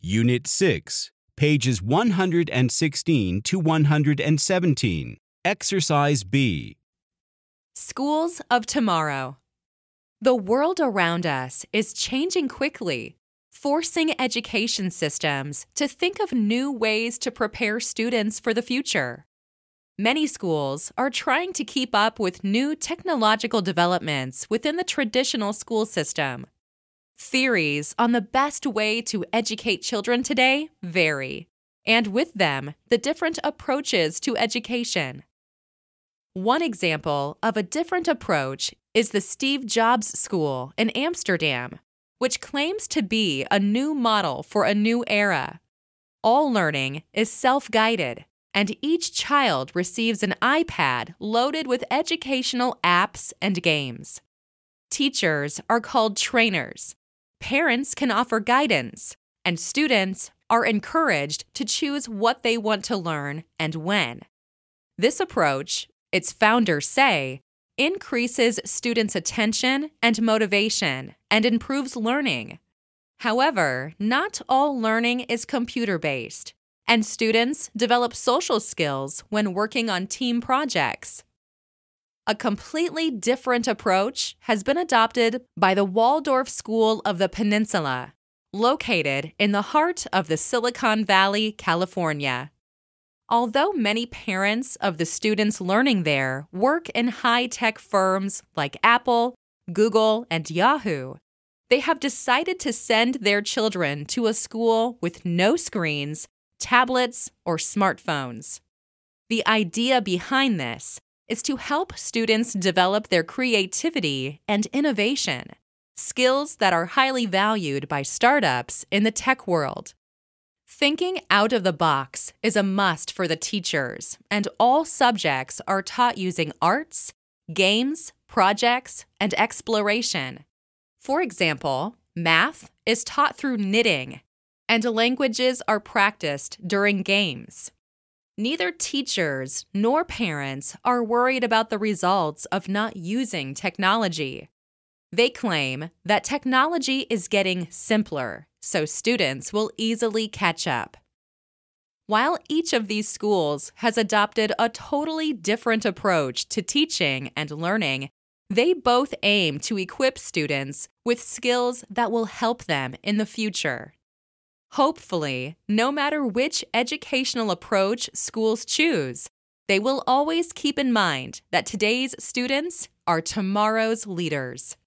Unit 6, pages 116 to 117. Exercise B. Schools of Tomorrow. The world around us is changing quickly, forcing education systems to think of new ways to prepare students for the future. Many schools are trying to keep up with new technological developments within the traditional school system. Theories on the best way to educate children today vary, and with them, the different approaches to education. One example of a different approach is the Steve Jobs School in Amsterdam, which claims to be a new model for a new era. All learning is self-guided, and each child receives an iPad loaded with educational apps and games. Teachers are called trainers. Parents can offer guidance, and students are encouraged to choose what they want to learn and when. This approach, its founders say, increases students' attention and motivation and improves learning. However, not all learning is computer-based, and students develop social skills when working on team projects. A completely different approach has been adopted by the Waldorf School of the Peninsula, located in the heart of the Silicon Valley, California. Although many parents of the students learning there work in high-tech firms like Apple, Google, and Yahoo, they have decided to send their children to a school with no screens, tablets, or smartphones. The idea behind this is to help students develop their creativity and innovation, skills that are highly valued by startups in the tech world. Thinking out of the box is a must for the teachers, and all subjects are taught using arts, games, projects, and exploration. For example, math is taught through knitting, and languages are practiced during games. Neither teachers nor parents are worried about the results of not using technology. They claim that technology is getting simpler, so students will easily catch up. While each of these schools has adopted a totally different approach to teaching and learning, they both aim to equip students with skills that will help them in the future. Hopefully, no matter which educational approach schools choose, they will always keep in mind that today's students are tomorrow's leaders.